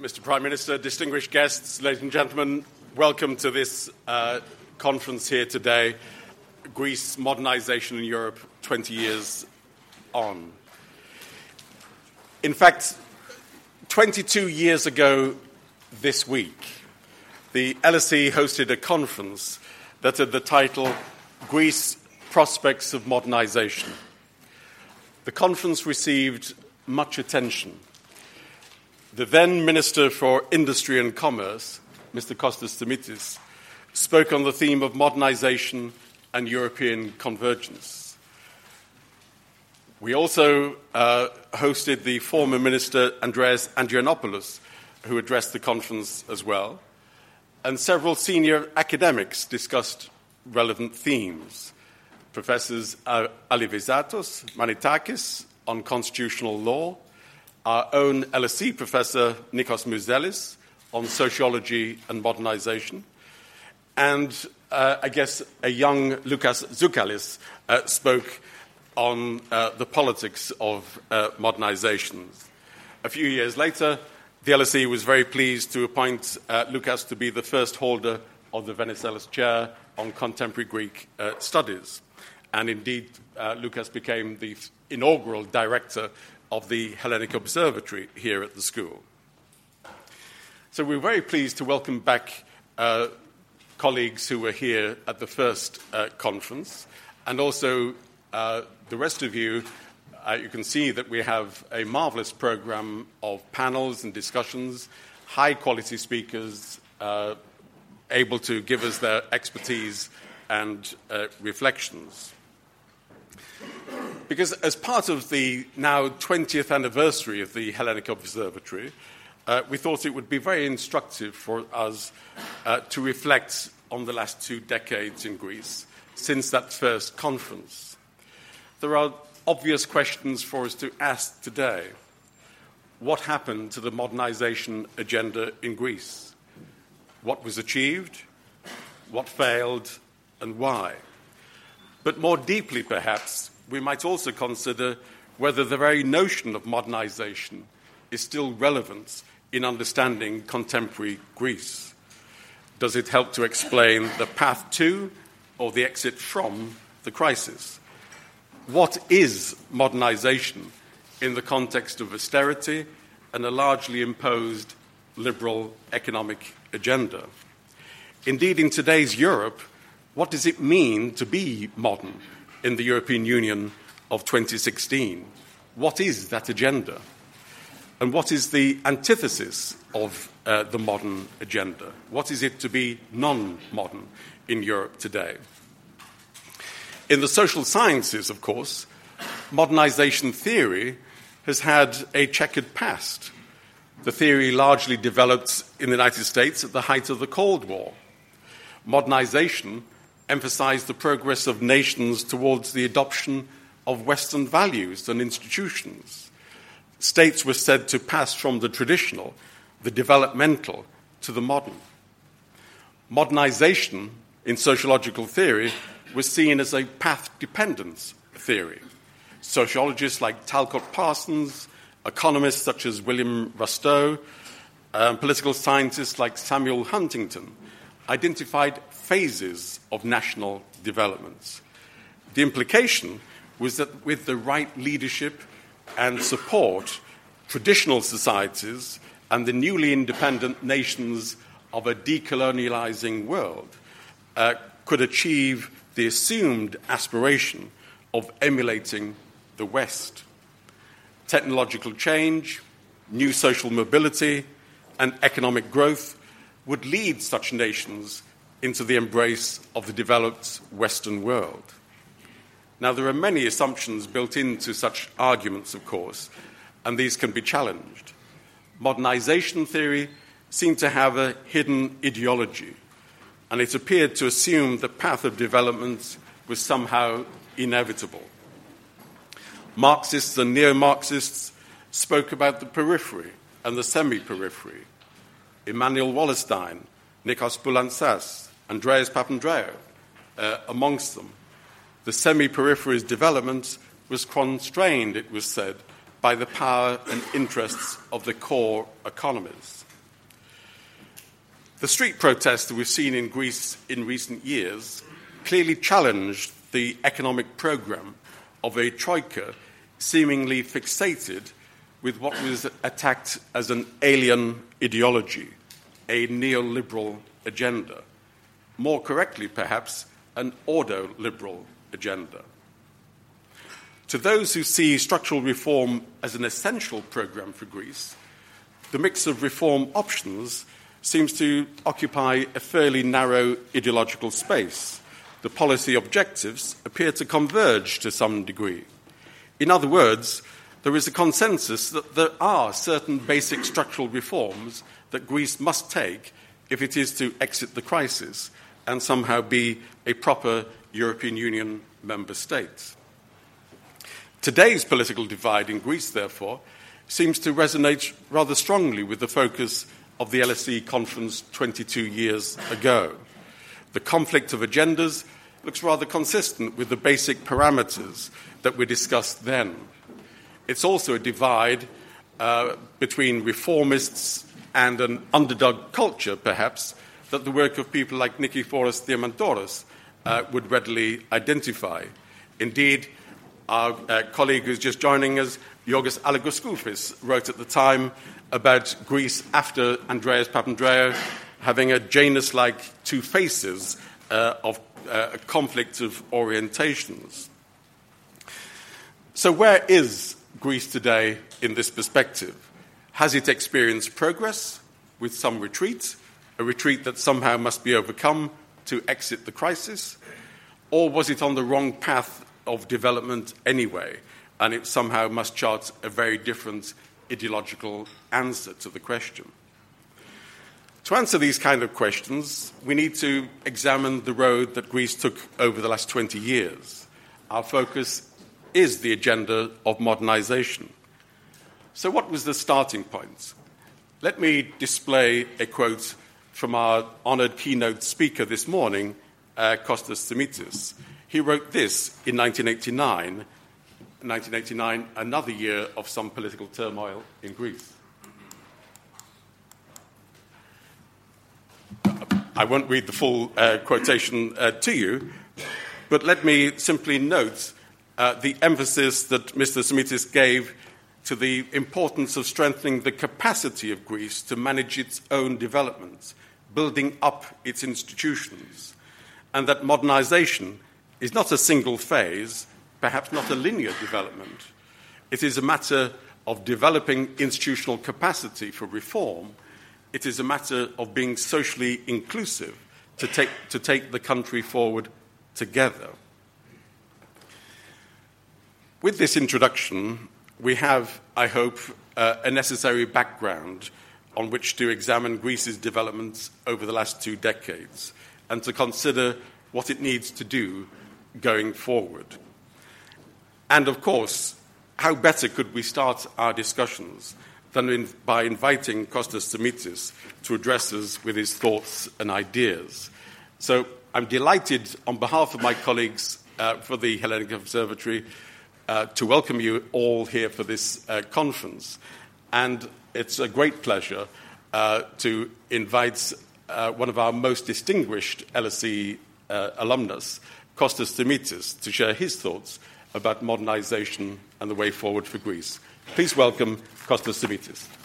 Mr. Prime Minister, distinguished guests, ladies and gentlemen, welcome to this conference here today, Greece Modernisation in Europe 20 years on. In fact, 22 years ago this week, the LSE hosted a conference that had the title Greece Prospects of Modernisation. The conference received much attention. The then Minister for Industry and Commerce, Mr. Kostas Stamidis, spoke on the theme of modernisation and European convergence. We also hosted the former Minister Andreas Andrianopoulos, who addressed the conference as well, and several senior academics discussed relevant themes. Professors Alivizatos, Manitakis on constitutional law, our own LSE Professor Nikos Mouzelis on sociology and modernisation, and I guess a young Lukas Zoukalis spoke on the politics of modernisation. A few years later, the LSE was very pleased to appoint Lukas to be the first holder of the Venizelos Chair on Contemporary Greek Studies. And indeed, Lukas became the inaugural director of the Hellenic Observatory here at the school. So we're very pleased to welcome back colleagues who were here at the first conference, and also the rest of you. You can see that we have a marvellous programme of panels and discussions, high-quality speakers able to give us their expertise and reflections. Because as part of the now 20th anniversary of the Hellenic Observatory, we thought it would be very instructive for us to reflect on the last 2 decades in Greece since that first conference. There are obvious questions for us to ask today. What happened to the modernisation agenda in Greece? What was achieved? What failed? And why? But more deeply, perhaps, we might also consider whether the very notion of modernisation is still relevant in understanding contemporary Greece. Does it help to explain the path to or the exit from the crisis? What is modernisation in the context of austerity and a largely imposed liberal economic agenda? Indeed, in today's Europe, what does it mean to be modern in the European Union of 2016? What is that agenda? And what is the antithesis of the modern agenda? What is it to be non-modern in Europe today? In the social sciences, of course, modernisation theory has had a checkered past. The theory largely developed in the United States at the height of the Cold War. Modernisation emphasized the progress of nations towards the adoption of Western values and institutions. States were said to pass from the traditional, the developmental, to the modern. Modernization in sociological theory was seen as a path-dependence theory. Sociologists like Talcott Parsons, economists such as William Rustow, political scientists like Samuel Huntington identified phases of national developments. The implication was that with the right leadership and support, traditional societies and the newly independent nations of a decolonializing world could achieve the assumed aspiration of emulating the West. Technological change, new social mobility, and economic growth would lead such nations into the embrace of the developed Western world. Now, there are many assumptions built into such arguments, of course, and these can be challenged. Modernization theory seemed to have a hidden ideology, and it appeared to assume the path of development was somehow inevitable. Marxists and neo-Marxists spoke about the periphery and the semi-periphery. Immanuel Wallerstein, Nikos Poulantzas, Andreas Papandreou, amongst them. The semi-periphery's development was constrained, it was said, by the power and interests of the core economies. The street protests that we've seen in Greece in recent years clearly challenged the economic programme of a troika seemingly fixated with what was attacked as an alien ideology, a neoliberal agenda. More correctly, perhaps, an ordoliberal agenda. To those who see structural reform as an essential programme for Greece, the mix of reform options seems to occupy a fairly narrow ideological space. The policy objectives appear to converge to some degree. In other words, there is a consensus that there are certain basic structural reforms that Greece must take if it is to exit the crisis and somehow be a proper European Union member state. Today's political divide in Greece, therefore, seems to resonate rather strongly with the focus of the LSE conference 22 years ago. The conflict of agendas looks rather consistent with the basic parameters that were discussed then. It's also a divide between reformists and an underdog culture, perhaps, that the work of people like Nikiforos Diamandouros would readily identify. Indeed, our colleague who's just joining us, Yorgos Alagoskoufis, wrote at the time about Greece after Andreas Papandreou having a Janus-like two faces of a conflict of orientations. So where is Greece today in this perspective? Has it experienced progress with some retreat, a retreat that somehow must be overcome to exit the crisis? Or was it on the wrong path of development anyway, and it somehow must chart a very different ideological answer to the question? To answer these kind of questions, we need to examine the road that Greece took over the last 20 years. Our focus is the agenda of modernisation. So what was the starting point? Let me display a quote from our honoured keynote speaker this morning, Kostas Simitis. He wrote this in 1989, another year of some political turmoil in Greece. I won't read the full quotation to you, but let me simply note the emphasis that Mr. Simitis gave to the importance of strengthening the capacity of Greece to manage its own development, building up its institutions, and that modernisation is not a single phase, perhaps not a linear development. It is a matter of developing institutional capacity for reform. It is a matter of being socially inclusive to take the country forward together. With this introduction, we have, I hope, a necessary background on which to examine Greece's developments over the last 2 decades and to consider what it needs to do going forward. And, of course, how better could we start our discussions than by inviting Kostas Simitis to address us with his thoughts and ideas. So I'm delighted, on behalf of my colleagues for the Hellenic Observatory, to welcome you all here for this conference. And it's a great pleasure to invite one of our most distinguished LSE alumnus, Kostas Simitis, to share his thoughts about modernisation and the way forward for Greece. Please welcome Kostas Simitis.